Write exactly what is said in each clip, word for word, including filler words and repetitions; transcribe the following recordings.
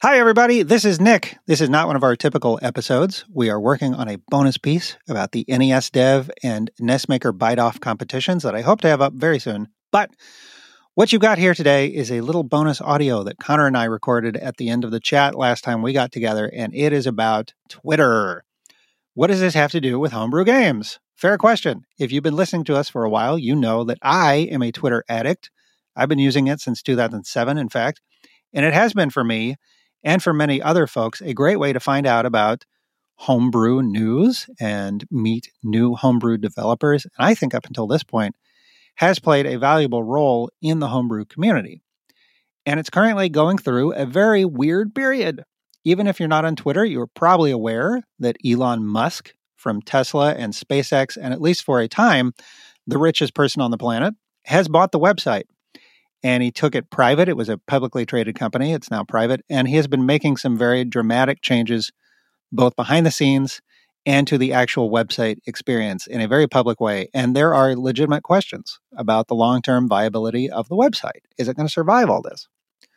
Hi, everybody. This is Nick. This is not one of our typical episodes. We are working on a bonus piece about the N E S Dev and Nestmaker Bite-Off competitions that I hope to have up very soon. But what you got here today is a little bonus audio that Connor and I recorded at the end of the chat last time we got together, and it is about Twitter. What does this have to do with homebrew games? Fair question. If you've been listening to us for a while, you know that I am a Twitter addict. I've been using it since two thousand seven, in fact, and it has been for me and for many other folks a great way to find out about homebrew news and meet new homebrew developers. And I think up until this point has played a valuable role in the homebrew community. And it's currently going through a very weird period. Even if you're not on Twitter, you're probably aware that Elon Musk from Tesla and SpaceX, and at least for a time, the richest person on the planet, has bought the website. And he took it private. It was a publicly traded company. It's now private. And he has been making some very dramatic changes, both behind the scenes and to the actual website experience in a very public way. And there are legitimate questions about the long-term viability of the website. Is it going to survive all this?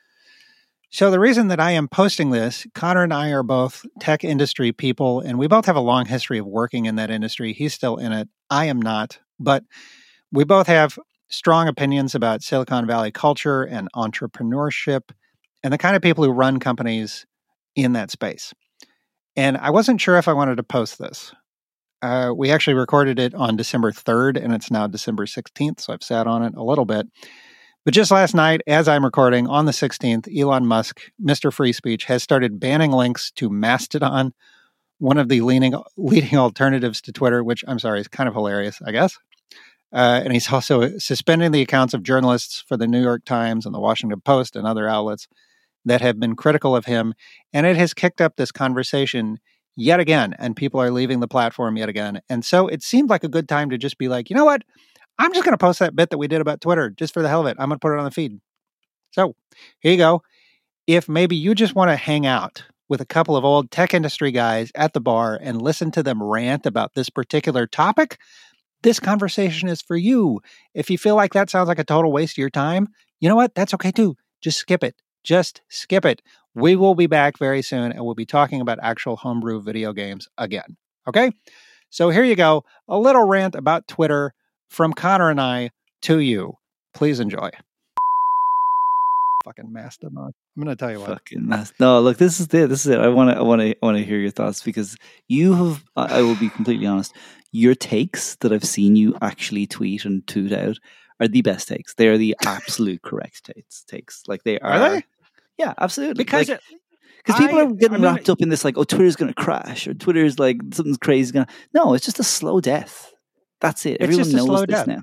So the reason that I am posting this, Connor and I are both tech industry people, and we both have a long history of working in that industry. He's still in it. I am not. But we both have strong opinions about Silicon Valley culture and entrepreneurship and the kind of people who run companies in that space. And I wasn't sure if I wanted to post this. Uh, we actually recorded it on December third, and it's now December sixteenth, so I've sat on it a little bit. But just last night, as I'm recording, on the sixteenth, Elon Musk, Mister Free Speech, has started banning links to Mastodon, one of the leading, leading alternatives to Twitter, which, I'm sorry, is kind of hilarious, I guess. Uh, and he's also suspending the accounts of journalists for the New York Times and the Washington Post and other outlets that have been critical of him. And it has kicked up this conversation yet again, and people are leaving the platform yet again. And so it seemed like a good time to just be like, you know what? I'm just going to post that bit that we did about Twitter just for the hell of it. I'm going to put it on the feed. So here you go. If maybe you just want to hang out with a couple of old tech industry guys at the bar and listen to them rant about this particular topic, this conversation is for you. If you feel like that sounds like a total waste of your time, you know what? That's okay too. Just skip it. Just skip it. We will be back very soon, and we'll be talking about actual homebrew video games again. Okay? So here you go. A little rant about Twitter from Connor and I to you. Please enjoy. Fucking Mastodon. I'm going to tell you what. Fucking Mastodon. No, look, this is it. This is it. I want to I want to I want to hear your thoughts, because you have, I will be completely honest, your takes that I've seen you actually tweet and toot out are the best takes. They are the absolute correct takes. Takes like they are. Are they? Yeah, absolutely. Because like, Because people I, are getting I mean, wrapped up in this, like, oh, Twitter's going to crash, or Twitter's like something's crazy going to. No, it's just a slow death. That's it. It's Everyone just a knows slow this death. now.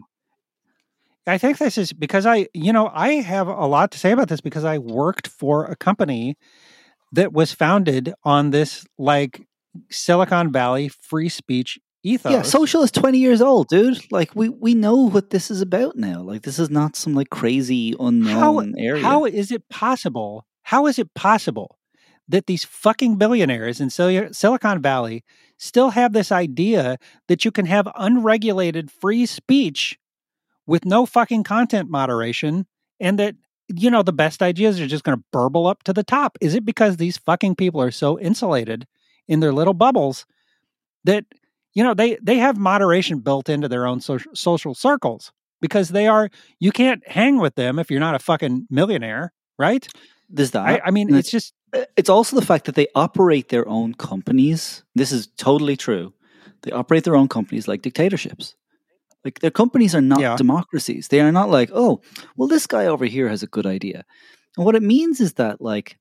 I think this is because I, you know, I have a lot to say about this because I worked for a company that was founded on this, like, Silicon Valley free speech ethos. Yeah, social is twenty years old, dude. Like, we, we know what this is about now. Like, this is not some, like, crazy unknown how, area. How is it possible? How is it possible that these fucking billionaires in Sil- Silicon Valley still have this idea that you can have unregulated free speech with no fucking content moderation, and that, you know, the best ideas are just going to burble up to the top? Is it because these fucking people are so insulated in their little bubbles that, you know, they, they have moderation built into their own social, social circles because they are, you can't hang with them if you're not a fucking millionaire, right? There's that. I, I mean, And it's just... It's also the fact that they operate their own companies. This is totally true. They operate their own companies like dictatorships. Like, their companies are not Yeah. democracies. They are not like, oh, well, this guy over here has a good idea. And what it means is that, like,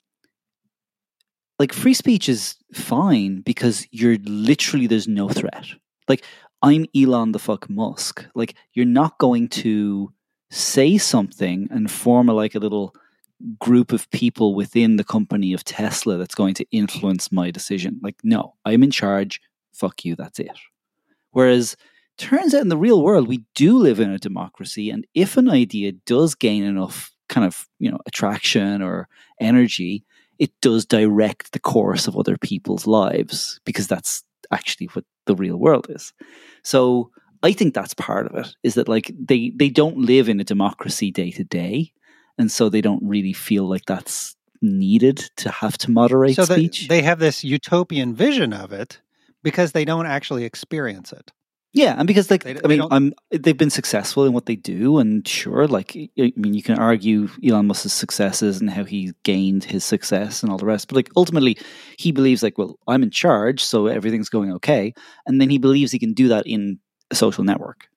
like free speech is fine because you're literally, there's no threat. Like, I'm Elon the fuck Musk. Like, you're not going to say something and form a, like, a little group of people within the company of Tesla that's going to influence my decision. Like, no, I'm in charge. Fuck you. That's it. Whereas, turns out in the real world, we do live in a democracy, and if an idea does gain enough kind of, you know, attraction or energy, it does direct the course of other people's lives, because that's actually what the real world is. So I think that's part of it, is that, like, they, they don't live in a democracy day to day, and so they don't really feel like that's needed to have to moderate so speech. They have this utopian vision of it because they don't actually experience it. Yeah, and because like They- I they mean, don't- I'm they've been successful in what they do, and sure, like I mean, you can argue Elon Musk's successes and how he gained his success and all the rest, but like ultimately, he believes like, well, I'm in charge, so everything's going okay, and then he believes he can do that in a social network.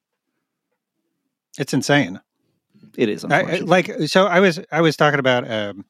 It's insane. It is I, I- unfortunate. like so, I was I was talking about. Um,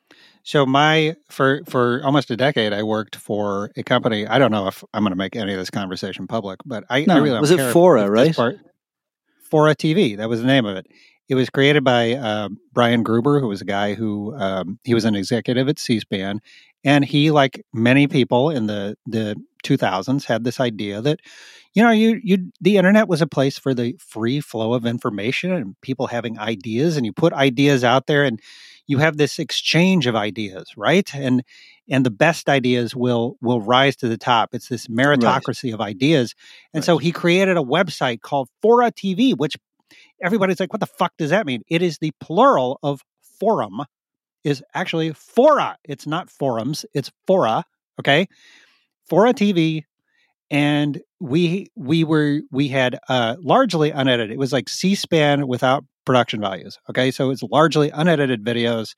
so my for for almost a decade, I worked for a company. I don't know if I'm going to make any of this conversation public, but I, no, I really don't was it care if- Fora, if this right? part- Fora T V. That was the name of it. It was created by uh, Brian Gruber, who was a guy who um, he was an executive at C-SPAN, and he, like many people in the the two thousands, had this idea that you know you you the internet was a place for the free flow of information and people having ideas, and you put ideas out there, and you have this exchange of ideas, right? And and the best ideas will will rise to the top. It's this meritocracy of ideas, and Right. so he created a website called Fora T V, which everybody's like, what the fuck does that mean? It is the plural of forum, is actually fora. It's not forums, it's fora. Okay. Fora T V. And we we were we had uh largely unedited. It was like C-SPAN without production values. Okay. So it's largely unedited videos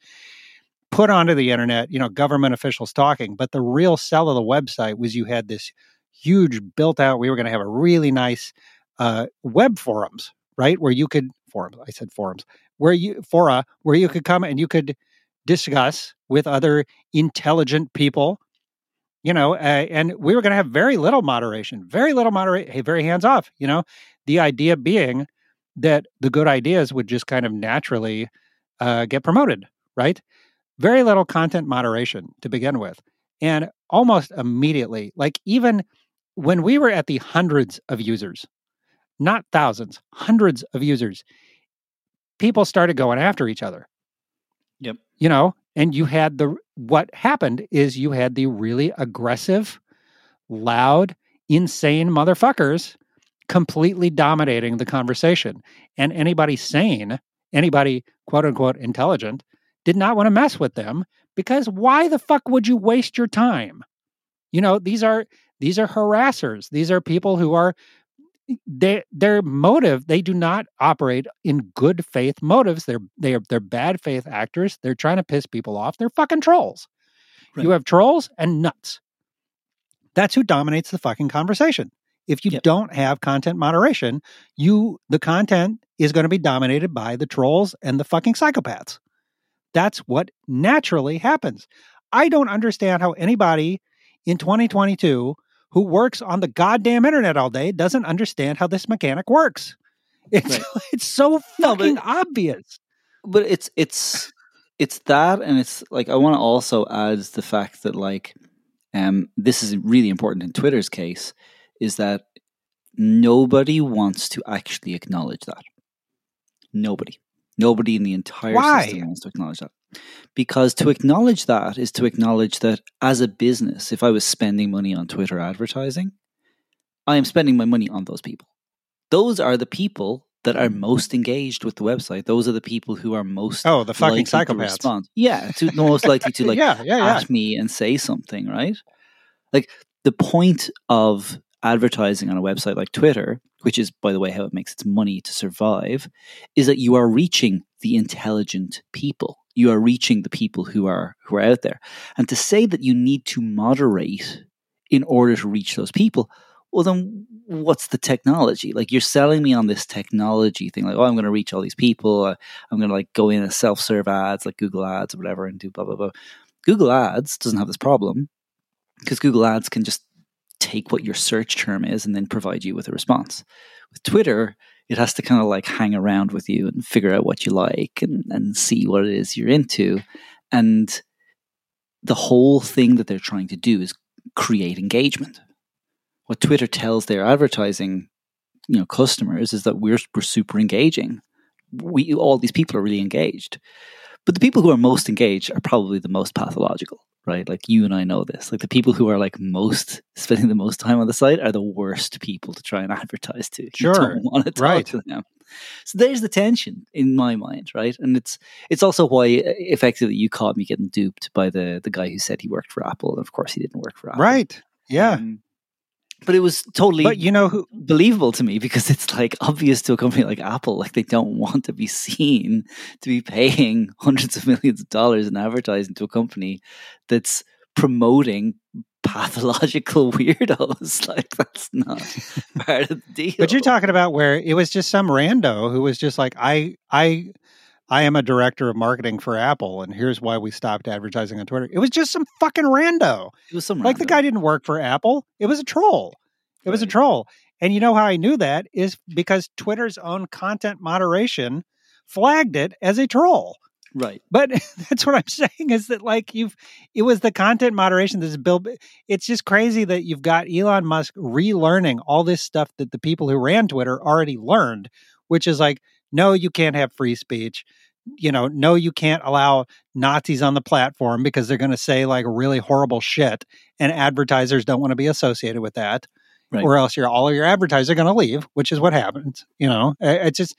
put onto the internet, you know, government officials talking. But the real sell of the website was you had this huge built out, we were going to have a really nice uh web forums, right? Where you could forums, I said forums, where you fora, where you could come and you could discuss with other intelligent people, you know, uh, and we were going to have very little moderation, very little moderate, hey, very hands off, you know, the idea being that the good ideas would just kind of naturally uh, get promoted, right? Very little content moderation to begin with. And almost immediately, like even when we were at the hundreds of users, not thousands, hundreds of users, people started going after each other. Yep. You know, and you had the, what happened is you had the really aggressive, loud, insane motherfuckers completely dominating the conversation. And anybody sane, anybody quote unquote intelligent, did not want to mess with them because why the fuck would you waste your time? You know, these are, these are harassers. These are people who are, they, their motive, they do not operate in good faith motives. They're they are they're bad faith actors. They're trying to piss people off. They're fucking trolls. Right. You have trolls and nuts. That's who dominates the fucking conversation. If you Yep. don't have content moderation, you the content is going to be dominated by the trolls and the fucking psychopaths. That's what naturally happens. I don't understand how anybody in twenty twenty-two who works on the goddamn internet all day doesn't understand how this mechanic works. It's Right. it's so No, but- fucking obvious. But it's it's it's that, and it's like I want to also add the fact that like um this is really important in Twitter's case, is that nobody wants to actually acknowledge that. Nobody. Nobody in the entire Why? system wants to acknowledge that. Because to acknowledge that is to acknowledge that as a business, if I was spending money on Twitter advertising, I am spending my money on those people. Those are the people that are most engaged with the website. Those are the people who are most Oh, the fucking likely to psychopaths. respond. Yeah, to most likely to like yeah, yeah, yeah. at me and say something, right? Like the point of advertising on a website like Twitter, which is, by the way, how it makes its money to survive, is that you are reaching the intelligent people. You are reaching the people who are who are out there. And to say that you need to moderate in order to reach those people, well, then what's the technology? Like you're selling me on this technology thing, like, oh, I'm going to reach all these people. Uh, I'm going to like go in and self-serve ads like Google Ads or whatever and do blah, blah, blah. Google Ads doesn't have this problem because Google Ads can just take what your search term is and then provide you with a response. With Twitter, it has to kind of like hang around with you and figure out what you like and, and see what it is you're into. And the whole thing that they're trying to do is create engagement. What Twitter tells their advertising, you know, customers is that we're we're super engaging. We all these people are really engaged. But the people who are most engaged are probably the most pathological, right? Like you and I know this. Like the people who are like most spending the most time on the site are the worst people to try and advertise to. Sure. You don't want to talk Right. to them. So there's the tension in my mind, right? And it's it's also why effectively you caught me getting duped by the the guy who said he worked for Apple, and of course he didn't work for Apple. Right. Yeah. Um, but it was totally but you know who, believable to me because it's like obvious to a company like Apple, like they don't want to be seen to be paying hundreds of millions of dollars in advertising to a company that's promoting pathological weirdos. Like that's not part of the deal. But you're talking about where it was just some rando who was just like, I, I, I am a director of marketing for Apple, and here's why we stopped advertising on Twitter. It was just some fucking rando. It was some like rando. The guy didn't work for Apple. It was a troll. It right. was a troll. And you know how I knew that is because Twitter's own content moderation flagged it as a troll. Right. But that's what I'm saying is that like you've, it was the content moderation that's built. It's just crazy that you've got Elon Musk relearning all this stuff that the people who ran Twitter already learned, which is like, no, you can't have free speech. You know, no, you can't allow Nazis on the platform because they're going to say like really horrible shit and advertisers don't want to be associated with that. Right. Or else you're, all of your advertisers are going to leave, which is what happens. You know, it's just,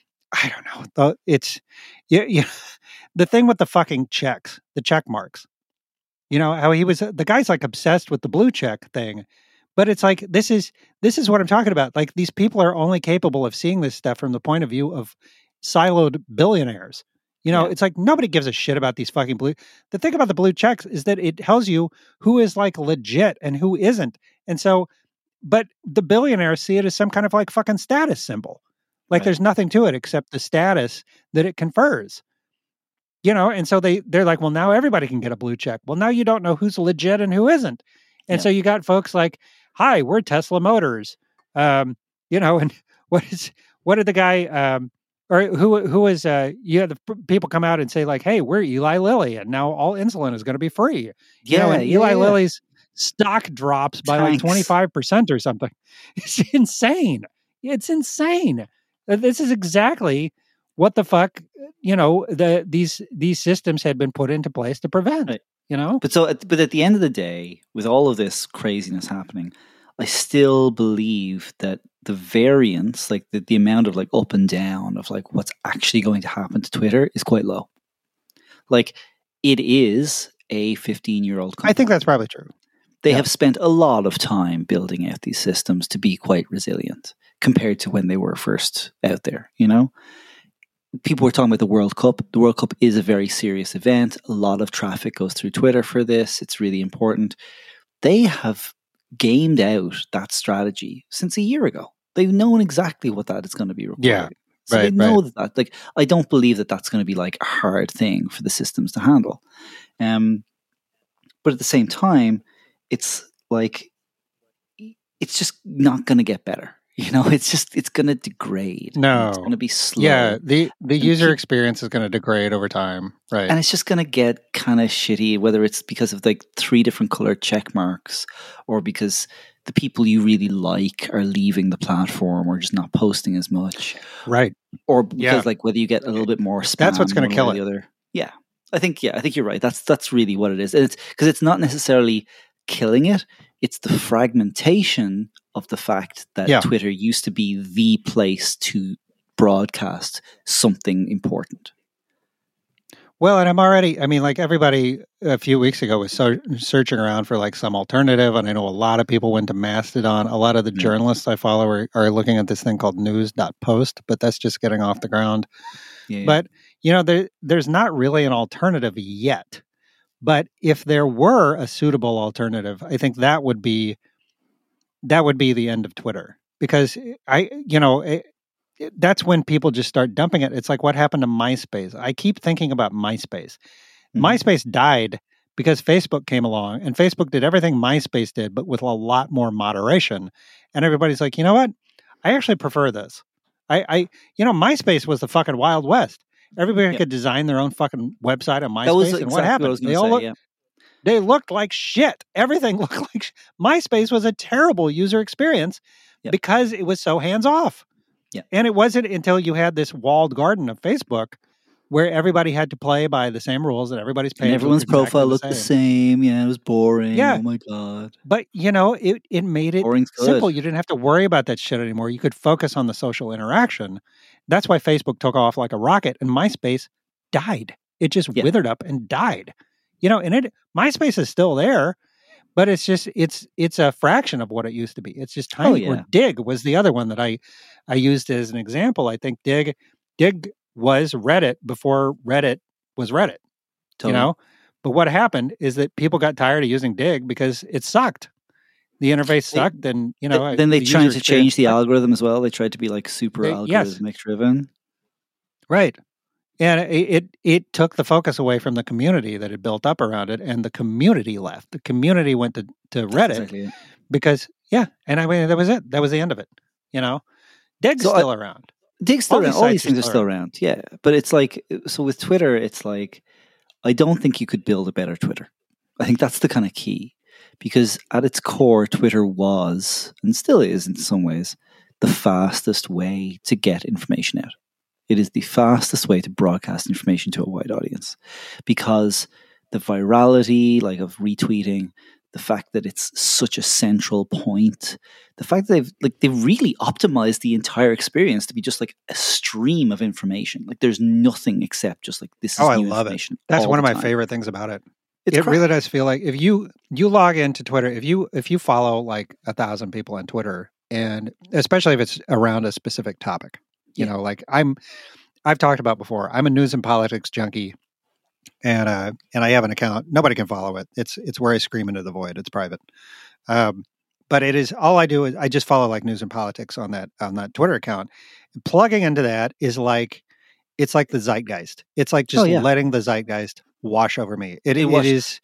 I don't know. It's, you, you, the thing with the fucking checks, the check marks, you know, how he was, the guy's like obsessed with the blue check thing. But it's like, this is, this is what I'm talking about. Like these people are only capable of seeing this stuff from the point of view of siloed billionaires. You know, yeah. It's like nobody gives a shit about these fucking blue. The thing about the blue checks is that it tells you who is like legit and who isn't. And so, but the billionaires see it as some kind of like fucking status symbol. Like right. There's nothing to it except the status that it confers. You know, and so they, they're like, well, now everybody can get a blue check. Well, now you don't know who's legit and who isn't. And yeah. so you got folks like, hi, we're Tesla Motors. Um, you know, and what is, what did the guy, um, or who, who is, uh, you had the p- people come out and say like, hey, we're Eli Lilly and now all insulin is going to be free. You yeah. know, and yeah, Eli yeah. Lilly's stock drops by Thanks. like twenty-five percent or something. It's insane. It's insane. This is exactly what the fuck, you know, the, these, these systems had been put into place to prevent, right. You know? But so, at, but at the end of the day, with all of this craziness happening, I still believe that the variance, like the, the amount of like up and down of like what's actually going to happen to Twitter is quite low. Like it is a fifteen year old company. I think that's probably true. They yeah. have spent a lot of time building out these systems to be quite resilient compared to when they were first out there, you know? People were talking about the World Cup. The World Cup is a very serious event. A lot of traffic goes through Twitter for this. It's really important. They have gamed out that strategy since a year ago. They've known exactly what that is going to be required. Yeah, so right, they know right. that, that. Like, I don't believe that that's going to be like a hard thing for the systems to handle. Um, but at the same time, it's like it's just not going to get better. You know, it's just, it's going to degrade. No. It's going to be slow. Yeah, the, the user keep, experience is going to degrade over time. Right. And it's just going to get kind of shitty, whether it's because of like three different colored check marks or because the people you really like are leaving the platform or just not posting as much. Right. Or because yeah. like whether you get a little bit more spam. That's what's going to kill it. The other. Yeah. I think, yeah, I think you're right. That's, that's really what it is. And it's because it's not necessarily killing it. It's the fragmentation of the fact that yeah. Twitter used to be the place to broadcast something important. Well, and I'm already, I mean, like everybody a few weeks ago was so, searching around for like some alternative. And I know a lot of people went to Mastodon. A lot of the yeah. journalists I follow are, are looking at this thing called news dot post, but that's just getting off the ground. Yeah, but, you know, there, there's not really an alternative yet. But if there were a suitable alternative, I think that would be that would be the end of Twitter. Because I, you know, it, it, that's when people just start dumping it. It's like what happened to MySpace. I keep thinking about MySpace. Mm-hmm. MySpace died because Facebook came along, and Facebook did everything MySpace did, but with a lot more moderation. And everybody's like, you know what? I actually prefer this. I, I you know, MySpace was the fucking Wild West. Everybody yep. could design their own fucking website on MySpace. That was and exactly what happened? what They all say, looked, yeah. they looked like shit. Everything looked like sh- MySpace was a terrible user experience yep. because it was so hands off. Yep. And it wasn't until you had this walled garden of Facebook where everybody had to play by the same rules and everybody's page. And everyone's exactly profile the looked same. the same. Yeah, it was boring. Yeah. Oh my God. But, you know, it, it made it Boring's simple. good. You didn't have to worry about that shit anymore. You could focus on the social interaction. That's why Facebook took off like a rocket and MySpace died. It just Yeah. withered up and died. You know, and it MySpace is still there, but it's just it's it's a fraction of what it used to be. It's just tiny. Oh, Or yeah. Dig was the other one that I I used as an example. I think Dig Dig was Reddit before Reddit was Reddit. Totally. You know, but what happened is that people got tired of using Dig because it sucked. The interface They- sucked, and you know, Th- then they the tried user to change the experience sucked. algorithm as well. They tried to be like super They- yes. algorithmic driven. Right. And it, it it took the focus away from the community that had built up around it, and the community left. The community went to, to That's Reddit exactly it. because, yeah, and I mean, that was it. That was the end of it. You know, Dig's So I- still around. Dig's still All around. these All these sites are things are still still around. Yeah, but it's like so with Twitter. It's like I don't think you could build a better Twitter. I think that's the kind of key because at its core, Twitter was and still is in some ways the fastest way to get information out. It is the fastest way to broadcast information to a wide audience because the virality, like of retweeting, the fact that it's such a central point, the fact that they've like they've really optimized the entire experience to be just like a stream of information. Like there's nothing except just like this is Oh, I new love it. information. That's all one of the my time. favorite things about it. It's it crap. really does feel like if you you log into Twitter, if you if you follow like a thousand people on Twitter, and especially if it's around a specific topic, you Yeah. know, like I'm I've talked about before. I'm a news and politics junkie, and uh, and I have an account. Nobody can follow it. It's it's where I scream into the void. It's private, um, but it is all I do is I just follow like news and politics on that on that Twitter account. Plugging into that is like it's like the zeitgeist. It's like just Oh, yeah. letting the zeitgeist wash over me. It, It it wash- is.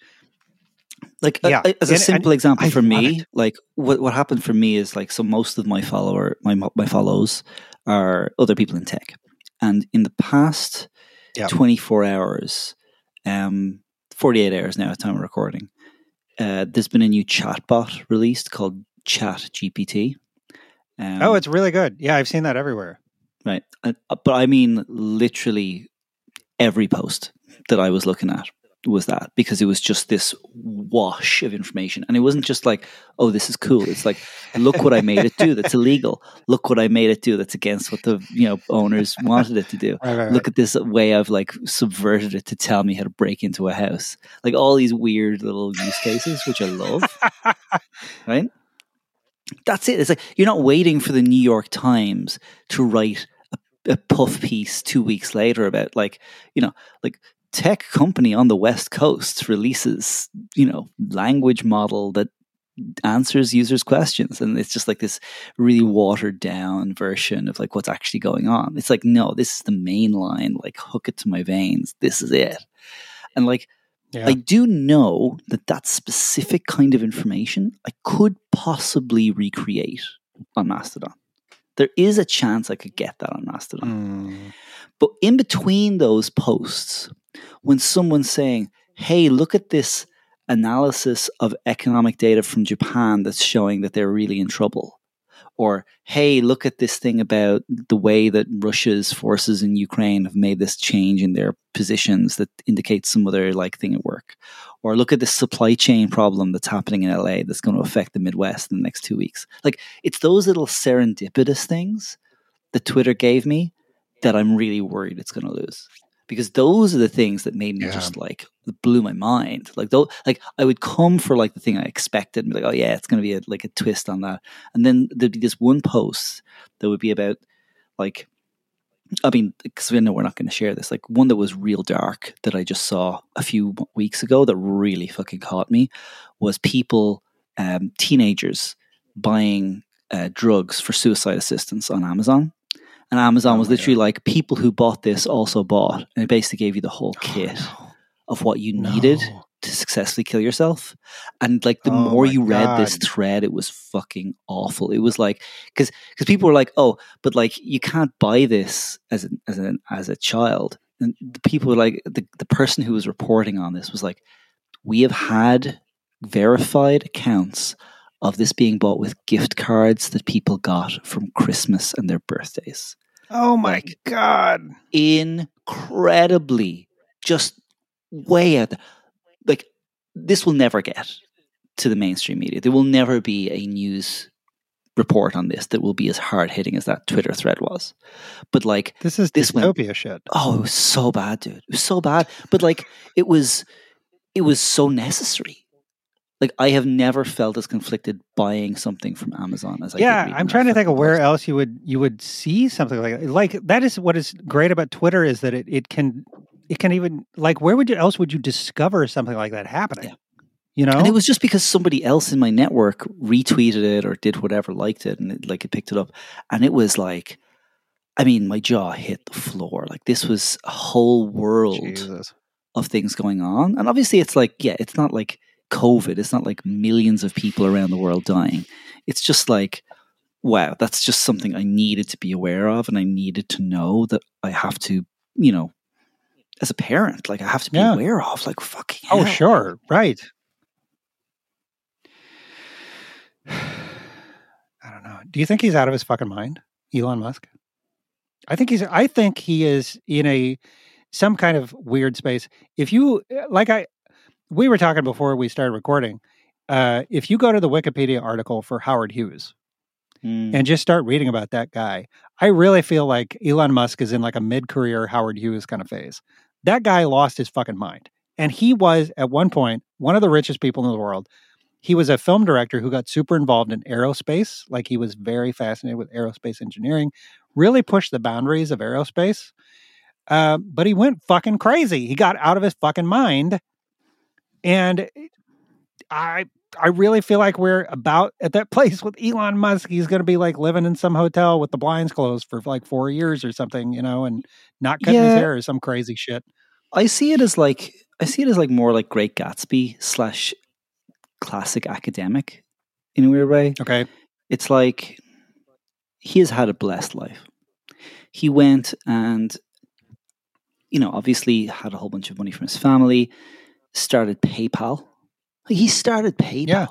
Like uh, Yeah. uh, as a And- simple and example I for love me, it. like what what happened for me is like so most of my follower my mo- my follows are other people in tech, and in the past Yeah. twenty-four hours, um, forty-eight hours now at time of recording, uh, there's been a new chatbot released called Chat G P T. Um, Oh, it's really good. Yeah, I've seen that everywhere. right, uh, but I mean literally every post that I was looking at was that because it was just this wash of information, and it wasn't just like, oh, this is cool. It's like, look what I made it do that's illegal. Look what I made it do that's against what the you know owners wanted it to do. Right, right, right. Look at this way I've like subverted it to tell me how to break into a house. Like all these weird little use cases, which I love. Right? That's it. It's like you're not waiting for the New York Times to write a, a puff piece two weeks later about like, you know, like tech company on the West Coast releases, you know, language model that answers users' questions. And it's just like this really watered down version of like what's actually going on. It's like, no, this is the main line, like hook it to my veins. This is it. And like, Yeah. I do know that that specific kind of information I could possibly recreate on Mastodon. There is a chance I could get that on Mastodon. Mm. But in between those posts, when someone's saying, hey, look at this analysis of economic data from Japan that's showing that they're really in trouble. Or, hey, look at this thing about the way that Russia's forces in Ukraine have made this change in their positions that indicates some other like thing at work. Or look at this supply chain problem that's happening in L A that's going to affect the Midwest in the next two weeks. Like, it's those little serendipitous things that Twitter gave me that I'm really worried it's going to lose. Because those are the things that made me Yeah. just like blew my mind. Like though, like I would come for like the thing I expected and be like, oh yeah, it's going to be a, like a twist on that. And then there'd be this one post that would be about like, I mean, because we know we're not going to share this. Like one that was real dark that I just saw a few weeks ago that really fucking caught me was people, um, teenagers buying uh, drugs for suicide assistance on Amazon. And Amazon Oh was my literally God. like, people who bought this also bought. And it basically gave you the whole kit Oh, of what you no. needed No. to successfully kill yourself. And like the Oh more my you read this God. thread, it was fucking awful. It was like, because because people were like, oh, but like you can't buy this as an, as an as a child. And the people were like, the, the person who was reporting on this was like, we have had verified accounts of this being bought with gift cards that people got from Christmas and their birthdays. Oh my Like, God. incredibly, just way out there. Like, this will never get to the mainstream media. There will never be a news report on this that will be as hard hitting as that Twitter thread was. But like this is this dystopia went, shit. Oh, it was so bad, dude. It was so bad. But like it was it was so necessary. Like I have never felt as conflicted buying something from Amazon as I yeah, did. I'm trying to think of where else you would you would see something like that. Like that is what is great about Twitter is that it, it can it can even like where would you else would you discover something like that happening? Yeah. You know? And it was just because somebody else in my network retweeted it or did whatever, liked it, and it, like it picked it up. And it was like, I mean, my jaw hit the floor. Like this was a whole world Jesus. of things going on. And obviously it's like, yeah, it's not like COVID. It's not like millions of people around the world dying. It's just like, wow, that's just something I needed to be aware of. And I needed to know that I have to, you know, as a parent, like I have to be yeah. aware of, like fucking hell. Oh, sure. Right. I don't know. Do you think he's out of his fucking mind, Elon Musk? I think he's, I think he is in a, some kind of weird space. If you, like I, we were talking before we started recording, uh, if you go to the Wikipedia article for Howard Hughes mm. and just start reading about that guy, I really feel like Elon Musk is in like a mid-career Howard Hughes kind of phase. That guy lost his fucking mind. And he was, at one point, one of the richest people in the world. He was a film director who got super involved in aerospace. Like he was very fascinated with aerospace engineering, really pushed the boundaries of aerospace. Uh, but he went fucking crazy. He got out of his fucking mind. And I I really feel like we're about at that place with Elon Musk. He's going to be like living in some hotel with the blinds closed for like four years or something, you know, and not cutting Yeah. his hair or some crazy shit. I see it as like, I see it as like more like Great Gatsby slash classic academic in a weird way. Okay. It's like he has had a blessed life. He went and, you know, obviously had a whole bunch of money from his family, started PayPal. He started PayPal. Yeah.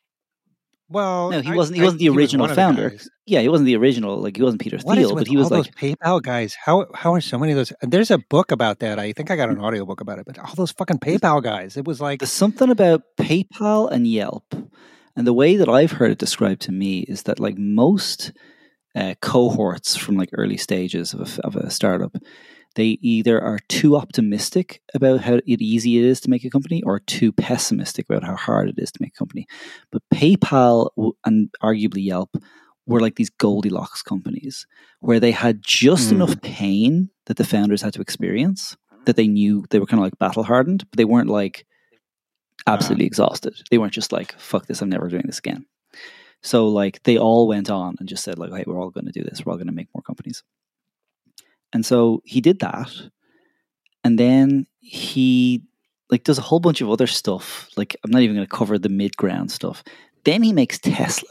Well, no, he I- wasn't. He I- wasn't the he was original one of the founder. guys. Yeah, he wasn't the original. Like he wasn't Peter What is Thiel, with but he was all like those PayPal guys? How how are so many of those? There's a book about that. I think I got an audiobook about it. But all those fucking PayPal guys, it was like there's something about PayPal and Yelp, and the way that I've heard it described to me is that like most uh, cohorts from like early stages of a, of a startup, they either are too optimistic about how easy it is to make a company or too pessimistic about how hard it is to make a company. But PayPal and arguably Yelp were like these Goldilocks companies where they had just Mm. enough pain that the founders had to experience that they knew they were kind of like battle hardened, but they weren't like absolutely exhausted. They weren't just like, fuck this, I'm never doing this again. So like they all went on and just said like, hey, we're all going to do this. We're all going to make more companies. And so he did that. And then he like does a whole bunch of other stuff. Like I'm not even going to cover the mid-ground stuff. Then he makes Tesla.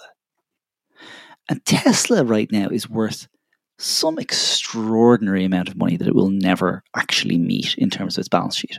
And Tesla right now is worth some extraordinary amount of money that it will never actually meet in terms of its balance sheet.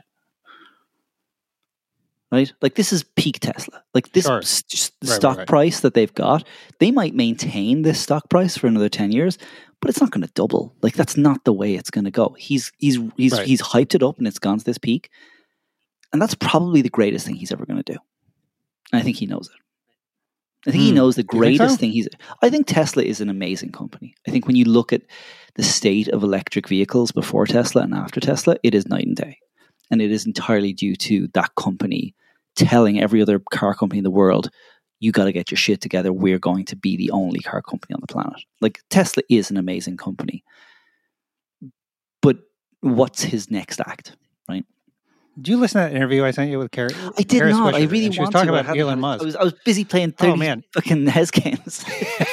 Right? Like this is peak Tesla. Like this Sure. s- just the Right, right, stock right. price that they've got, they might maintain this stock price for another ten years, but it's not going to double. Like that's not the way it's going to go. He's he's he's Right. he's hyped it up and it's gone to this peak. And that's probably the greatest thing he's ever going to do. And I think he knows it. I think he Hmm. knows the You think so? greatest thing he's I think Tesla is an amazing company. I think when you look at the state of electric vehicles before Tesla and after Tesla, it is night and day. And it is entirely due to that company telling every other car company in the world, you got to get your shit together. We're going to be the only car company on the planet. Like Tesla is an amazing company. But what's his next act, right? Did you listen to that interview I sent you with Carrie? I did Kara not. I Swisher? really And she was want talking to. but I about hadn't Elon had it. Musk. I was I was busy playing Oh, thirty man. fucking H E S games.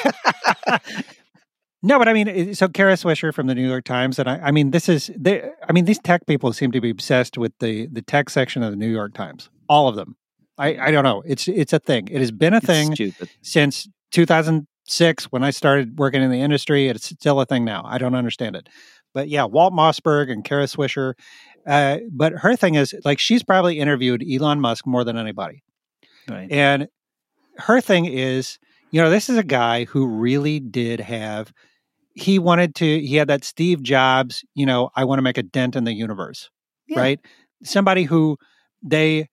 No, but I mean, it- so Kara Swisher from the New York Times, and I, I mean, this is, they, I mean, these tech people seem to be obsessed with the the tech section of the New York Times. All of them. I, I don't know. It's it's a thing. It has been a It's thing stupid. since two thousand six when I started working in the industry. It's still a thing now. I don't understand it. But yeah, Walt Mossberg and Kara Swisher. Uh, but her thing is, like, she's probably interviewed Elon Musk more than anybody. Right. And her thing is, you know, this is a guy who really did have, he wanted to, he had that Steve Jobs, you know, I want to make a dent in the universe, Yeah. right? Somebody who they,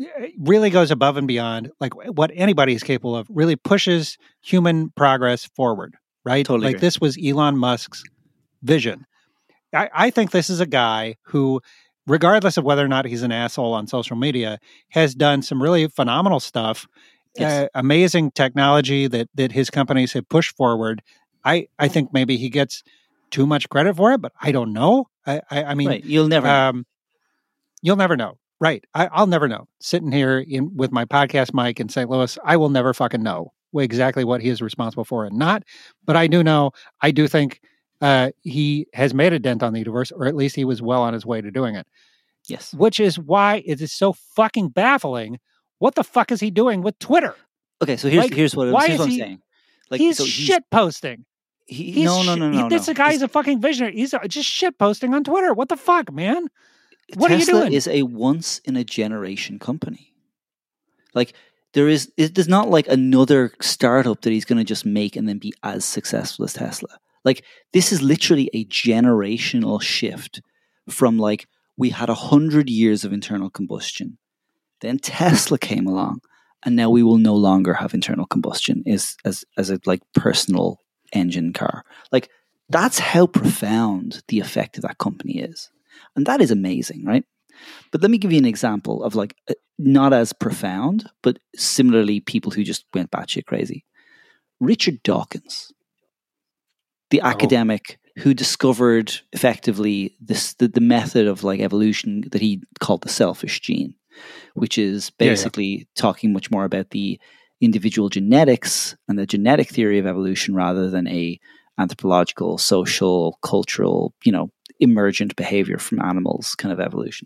really goes above and beyond, like what anybody is capable of, really pushes human progress forward, right? Totally like agree. This was Elon Musk's vision. I, I think this is a guy who, regardless of whether or not he's an asshole on social media, has done some really phenomenal stuff, Yes. uh, amazing technology that that his companies have pushed forward. I, I think maybe he gets too much credit for it, but I don't know. I, I, I mean, right. You'll never know. um, you'll never know. Right. I, I'll never know. Sitting here in with my podcast mic in Saint Louis, I will never fucking know exactly what he is responsible for and not. But I do know, I do think uh, he has made a dent on the universe, or at least he was well on his way to doing it. Yes. Which is why it is so fucking baffling. What the fuck is he doing with Twitter? Okay, so here's Like, here's what, why here's is what I'm he- saying. Like, he's so shit posting. He, He's no, no, shi- no, no, he- This no. guy's He's- a fucking visionary. He's uh, just shit posting on Twitter. What the fuck, man? What Tesla are you doing? is a once in a generation company. Like there is, it, there's not like another startup that he's going to just make and then be as successful as Tesla. Like this is literally a generational shift from like we had a hundred years of internal combustion, then Tesla came along, and now we will no longer have internal combustion as as as a like personal engine car. Like that's how profound the effect of that company is. And that is amazing, right? But let me give you an example of like not as profound, but similarly people who just went batshit crazy. Richard Dawkins, the Oh. academic who discovered effectively this the, the method of like evolution that he called the selfish gene, which is Yeah, yeah. basically talking much more about the individual genetics and the genetic theory of evolution rather than a anthropological, social, cultural, you know, emergent behavior from animals kind of evolution.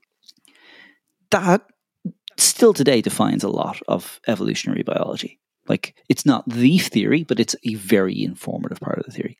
That still today defines a lot of evolutionary biology. Like it's not the theory, but it's a very informative part of the theory.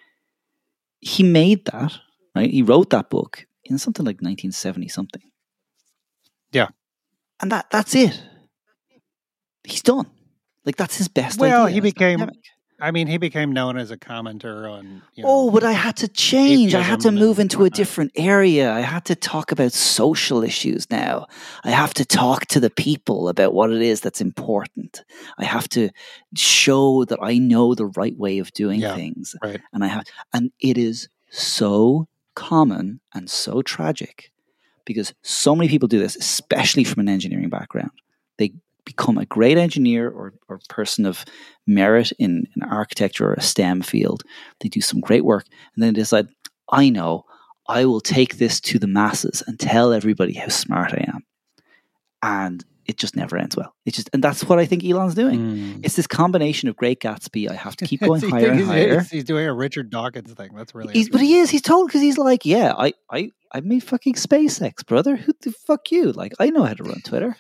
He made that, right? He wrote that book in something like nineteen seventy something. Yeah. And that that's it. He's done. Like that's his best Well, idea. he as an became- academic. I mean, he became known as a commenter on. You know, Oh, but I had to change. I had to atheism move and into a whatnot. different area. I had to talk about social issues now. I have to talk to the people about what it is that's important. I have to show that I know the right way of doing Yeah, things. right. And I have and it is so common and so tragic because so many people do this, especially from an engineering background. They become a great engineer or, or person of merit in, in architecture or a STEM field. They do some great work and then they decide, I know, I will take this to the masses and tell everybody how smart I am. And it just never ends well. It's just, and that's what I think Elon's doing. Mm. It's this combination of Great Gatsby. I have to keep going He's- higher and he's, higher. He's, he's doing a Richard Dawkins thing. That's really. He's, but he is. He's told because he's like, yeah, I, I, I made fucking SpaceX, brother. Who the fuck you? Like, I know how to run Twitter.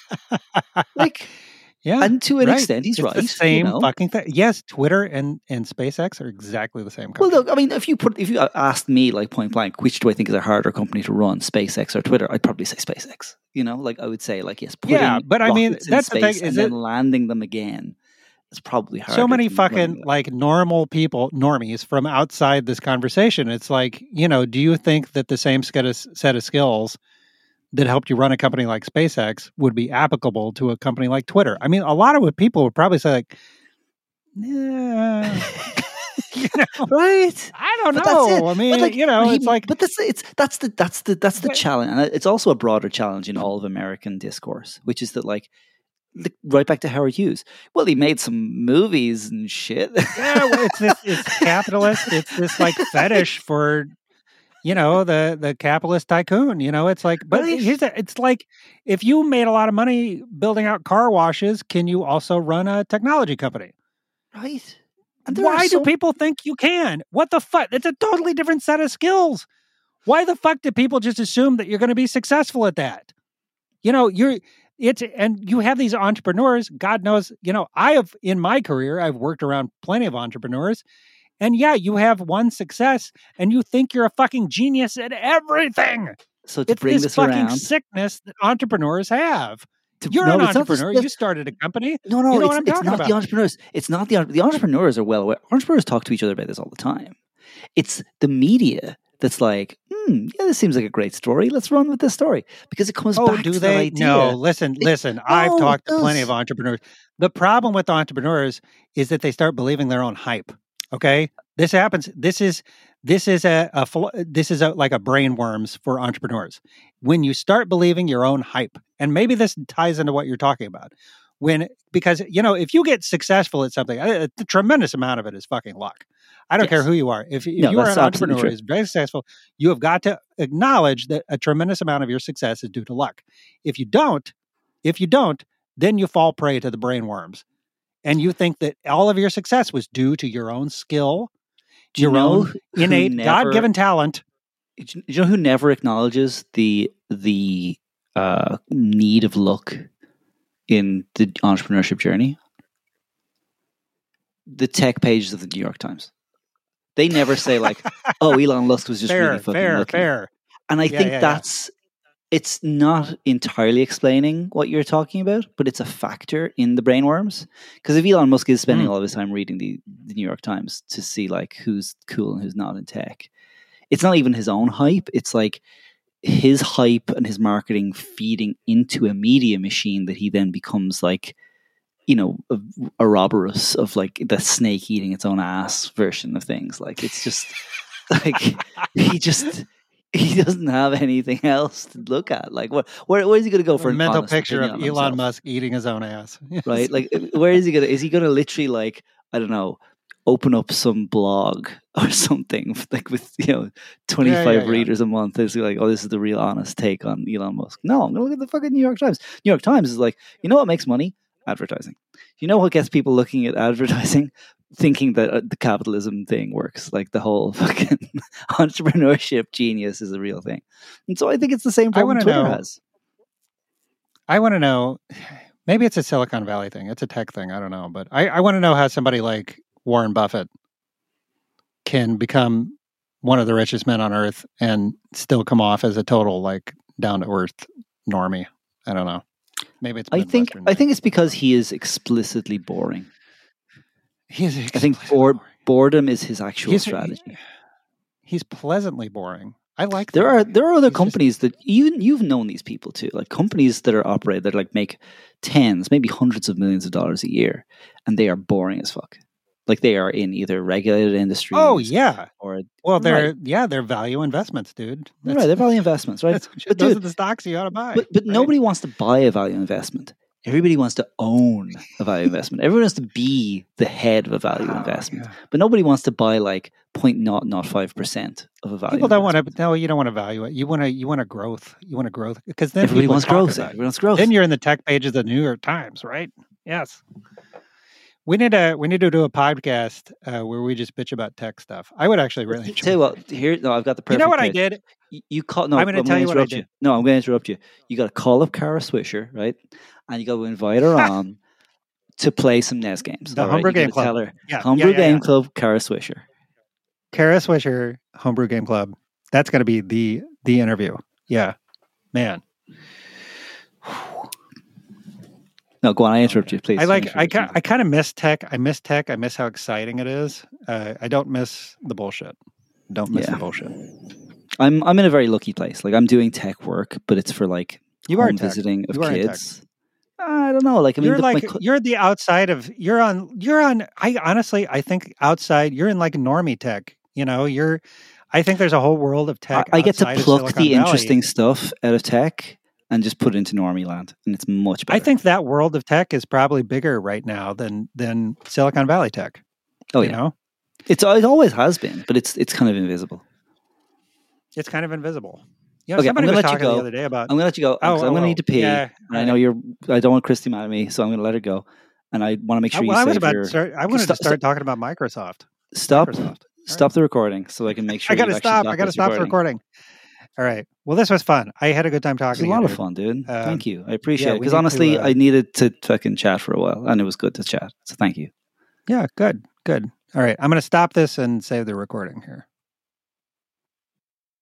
Like, yeah, and to an right. extent, he's It's right. the same you know? fucking thing. Yes, Twitter and, and SpaceX are exactly the same Well, company. look, I mean, if you put, if you asked me like point blank, which do I think is a harder company to run, SpaceX or Twitter? I'd probably say SpaceX. You know, like I would say, like yes, putting Yeah, but I mean, rockets in that's the space thing, and is then it- landing them again is probably harder. so many than running fucking them. like normal people, normies from outside this conversation. It's like, you know, do you think that the same set of, set of skills that helped you run a company like SpaceX would be applicable to a company like Twitter? I mean, a lot of what people would probably say, like, yeah, you know, right? I don't But that's it. know. I mean, But like, you know, he- it's like, but that's it's that's the that's the that's the But- challenge, and it's also a broader challenge in all of American discourse, which is that like, the- right back to Howard Hughes. Well, he made some movies and shit. yeah, well, it's this, it's capitalist. It's this like fetish for, you know, the the capitalist tycoon. You know, it's like, but Right. here's the, it's like, if you made a lot of money building out car washes, can you also run a technology company? Right? And there Why are do so- people think you can? What the fuck? It's a totally different set of skills. Why the fuck do people just assume that you're going to be successful at that? You know, you're it's and you have these entrepreneurs. God knows, you know, I have in my career, I've worked around plenty of entrepreneurs. And yeah, you have one success and you think you're a fucking genius at everything. So to It's bring this, this fucking around, sickness that entrepreneurs have. to, You're no, an it's not just- entrepreneur. You started a company. No, no, You know it's, what I'm it's talking not about. the entrepreneurs. It's not the the entrepreneurs are well aware. Entrepreneurs talk to each other about this all the time. It's the media that's like, hmm, yeah, this seems like a great story. Let's run with this story because it comes Oh, back do to they? that idea. No, listen, It- listen. I've no, talked it to plenty does. of entrepreneurs. The problem with entrepreneurs is that they start believing their own hype. Okay, this happens. This is this is a, a philo- this is a, like a brain worms for entrepreneurs. When you start believing your own hype, and maybe this ties into what you're talking about. When because you know if you get successful at something, a, a tremendous amount of it is fucking luck. I don't Yes. care who you are. If, if No, you are that's an absolutely entrepreneur true. who's very successful, you have got to acknowledge that a tremendous amount of your success is due to luck. If you don't, if you don't, then you fall prey to the brain worms. And you think that all of your success was due to your own skill, Do you your know own who innate, never- God-given talent. Do you know who never acknowledges the the uh, need of luck in the entrepreneurship journey? The tech pages of the New York Times. They never say like, "Oh, Elon Musk was just fair, really fucking fair, lucky." fair. And I Yeah, think yeah, yeah. that's it's not entirely explaining what you're talking about, but it's a factor in the brainworms. Because if Elon Musk is spending Mm. all of his time reading the, the New York Times to see like who's cool and who's not in tech, it's not even his own hype. It's like his hype and his marketing feeding into a media machine that he then becomes like, you know, a, a Ouroboros of like the snake eating its own ass version of things. Like it's just like he just he doesn't have anything else to look at. Like what where where is he going to go for A an mental honest picture of opinion on Elon himself? Musk eating his own ass. Yes. Right? Like where is he going to is he going to literally like I don't know open up some blog or something like with you know twenty-five Yeah, yeah, yeah. readers a month. It's like, oh, this is the real honest take on Elon Musk. No, I'm gonna look at the fucking New York Times. New York Times is like, you know what makes money? Advertising. You know what gets people looking at advertising? Thinking that uh, the capitalism thing works. Like the whole fucking entrepreneurship genius is a real thing. And so I think it's the same I problem wanna Twitter know- has. I want to know, maybe it's a Silicon Valley thing. It's a tech thing. I don't know. But I, I want to know how somebody like Warren Buffett can become one of the richest men on earth and still come off as a total like down to earth normie. I don't know. Maybe it's I think Midwestern I think thing. it's because he is explicitly boring. He's I think explicitly bored, boring. boredom is his actual He's- strategy. He's pleasantly boring. I like There the are guy. there are other He's just- companies that you you've known these people too, like companies that are operated that like make tens, maybe hundreds of millions of dollars a year, and they are boring as fuck. Like they are in either regulated industries. Oh yeah. or Well, they're Right. yeah, they're value investments, dude. right, they're value investments, right? That's, But those dude, are the stocks you ought to buy. But but right? nobody wants to buy a value investment. Everybody wants to own a value investment. Everyone wants to be the head of a value Oh, investment. yeah. But nobody wants to buy like point not not five percent of a value. People don't want investment. to. No, you don't want to value it. You want to. You want a growth. You want a growth because then Everybody people wants talk growth. about it. Everybody wants growth. Then you're in the tech pages of the New York Times, right? Yes. We need to. We need to do a podcast uh, where we just bitch about tech stuff. I would actually really enjoy. Tell you that. what, here no, I've got the You perfect. know what I case. did? You, you call no. I'm gonna I'm tell gonna you what I interrupt did. you. No, I'm going to interrupt you. You got to call up Kara Swisher, right? And you got to invite her on to play some N E S games. The all right? Homebrew You gotta Game Club. Tell her Yeah, Homebrew yeah, yeah, Game yeah. Club, Kara Swisher. Kara Swisher, Homebrew Game Club. That's going to be the the interview. Yeah, man. No, go on. I interrupt you, please. I like. Finish I your ki- sentence. I kind of miss tech. I miss tech. I miss how exciting it is. Uh, I don't miss the bullshit. Don't miss Yeah. the bullshit. I'm I'm in a very lucky place. Like I'm doing tech work, but it's for like You home are tech. visiting of You are in tech. kids. I don't know. Like I mean, You're the, my like co- you're the outside of. You're on. You're on. I honestly, I think outside. You're in like normie tech. You know, you're. I think there's a whole world of I, tech. I get to outside of pluck Silicon the Valley. interesting stuff out of tech and just put it into normie land, and it's much better. I think that world of tech is probably bigger right now than than Silicon Valley tech. Oh you yeah, know, it's it always has been, but it's it's kind of invisible. it's kind of invisible. You know, Okay, I'm somebody gonna was let you talking the go. other day about. I'm gonna let you go. 'Cause Oh, I'm oh, gonna oh, need to pee. yeah, and I know you're. I don't want Christy mad at me, so I'm gonna let her go. And I want to make Oh, sure well, you I was save about your. to start. I wanted Stop- to start talking about Microsoft. Stop. Microsoft. Stop the recording so I can make sure. I got to you've actually stop. got I got to this stop the recording. All right. Well, this was fun. I had a good time It was talking. a to lot you, of dude. fun, dude. Um, thank you. I appreciate yeah, it. we Because need to, honestly, uh, I needed to fucking chat for a while, and it was good to chat. So thank you. Yeah. Good. Good. All right. I'm going to stop this and save the recording here.